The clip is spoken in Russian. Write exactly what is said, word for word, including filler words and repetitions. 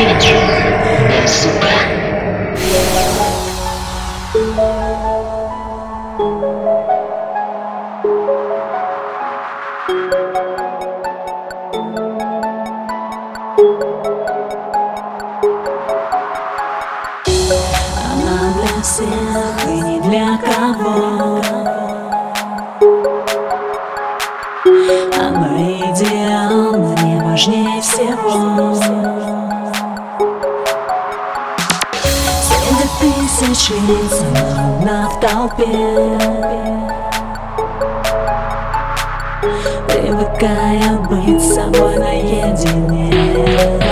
девять СП. Она для всех и не для кого. Она идеал, но не важнее всего. Среди тысяч лиц она одна в толпе, привыкая быть с собой наедине.